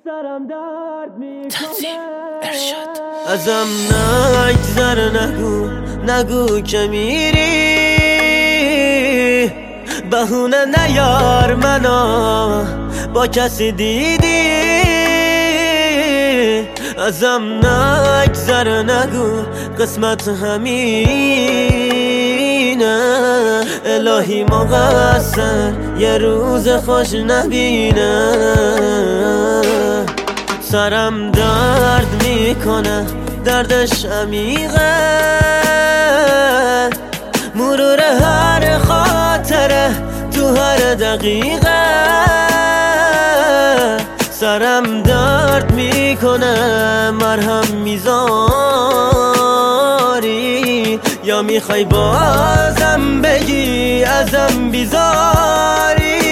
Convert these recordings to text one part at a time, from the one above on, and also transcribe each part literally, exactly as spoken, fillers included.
سرم درد میکنه ازم نگذر، نگو نگو که میری، بهونه نیار منو با کسی دیدی. ازم نگذر، نگو قسمت همینه، الهی مقصر یه روز خوش نبینه. سرم درد میکنه، دردش عمیقه، مرور هر خاطره تو هر دقیقه. سرم درد میکنه، مرهم میذاری یا میخوای بازم بگی ازم بیزاری؟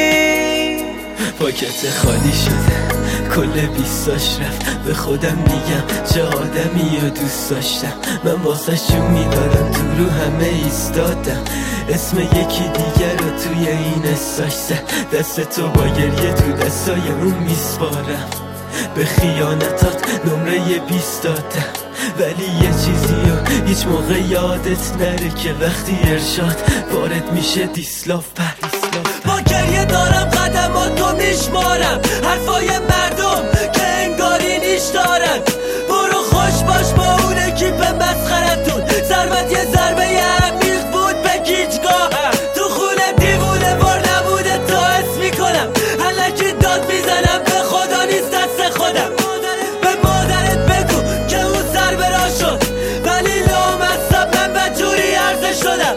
پاکت خالی شده، کل بیستاش رفت. به خودم میگم چه آدمی رو دوست داشتم، من واسه شون میدادم تو رو همه ایستادم. اسم یکی دیگر رو توی این استاش زد، دست تو با گریه تو دستای اون میسپارم. به خیانتات نمره بیست دادم، ولی یه چیزی رو هیچ موقع یادت نره که وقتی ارشاد وارد میشه دیسلاف پر. با گریه دارم قدماتو میشمارم، حرفای مردم که انگاری نیش دارن. برو خوش باش با اون اکیپ مسخرتون، ضربت یه ضربه عمیق بود به گیجگاهم. تو خونه دیوونه بار نبوده تا حس میکنم، الکی داد میزنم به خدا نیست دست خودم. به مادرت بگو که اون سر برا شد، ولی لامصب من بدجوری عرضه شدم.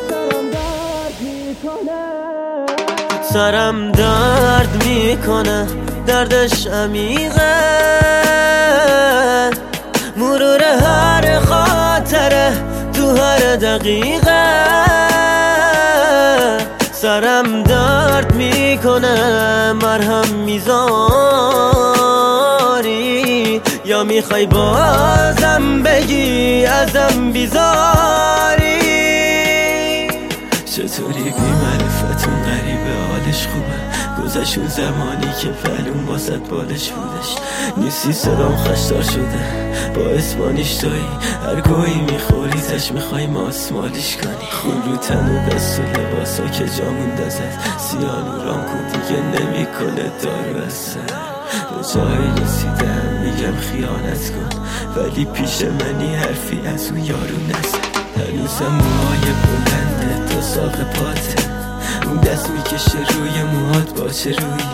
سرم درد میکنه، دردش عمیقه، مرور هر خاطره تو هر دقیقه. سرم درد میکنه، مرهم میذاری یا میخوای بازم بگی ازم بیزاری؟ چطوری بی معرفتون غریبه حالش خوبه، گذشت اون زمانی که فلون واسط بالش بودش. نیستی صدام خشدار شده، با اسمانیش توی هر گویی میخوریزش میخوای ماسمالیش کنی. خون رو تن و دست و لباسا که جامون دازد، سیانورام کو دیگه نمیکنه دارو از سر. به جایی رسیدم میگم خیانت کن، ولی پیش منی حرفی از اون یارو نزد. هنوزم موهای بلنده تا ساق پاته، اون دست میکشه روی موهات با چه روی.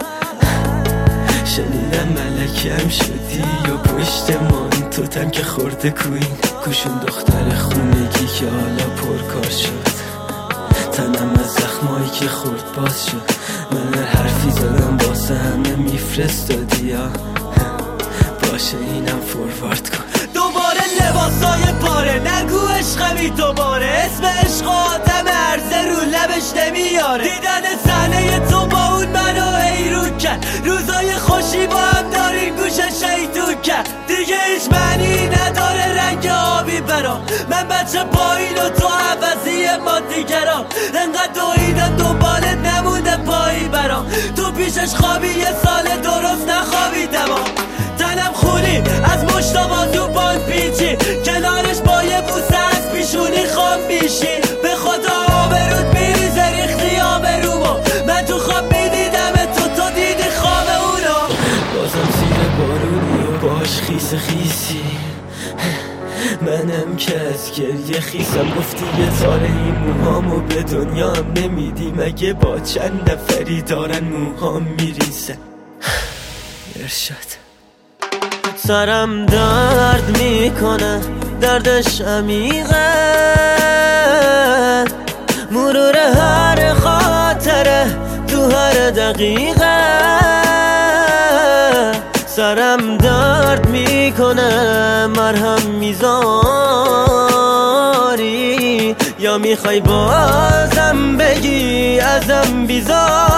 شنیدم ملکم شدی یا پشت من توتم که خورده کوین. کشون دختر خونگی که حالا پرکار شد، تنم از زخمایی که خورد باز شد. من هر حرفی زدم واسه همه میفرستادی ها، باشه اینم فوروارد کن. دوباره لباسای پاره، نگو عشقمی دوباره، اسم عشق آدم عرضه رو لبش نمیاره. دیدن صحنه تو با اون منو حیرون کرد، روزای خوشی با هم داریم گوشه شیطون کرد. دیگه هیچ معنی نداره رنگ آبی برام، من بچه پایین و تو عوضی ما دیگرام. انقدر دویدم دنبالت نمونده پایی برام، تو پیشش خوابی یه سال درست نخوابیدم. تنم خونی از مشتا بازو بان پیچی، کنارش با یه بوسه از پیشونی خام میشی. به خدا آبرود میریزه ریختی آبرومو، من تو خواب میدیدم تو تو دیدی خواب اونو. بازم زیر بارونی و باش خیس خیسی، منم که از گریه خیسم. گفتی یه تاره این موهامو به دنیا هم نمیدی، مگه با چند نفری دارن موهام میریزن. ارشاد سرم درد میکنه، دردش عمیقه، مرور هر خاطره تو هر دقیقه. سرم درد میکنه، مرهم میذاری یا میخوای بازم بگی ازم بیزاری؟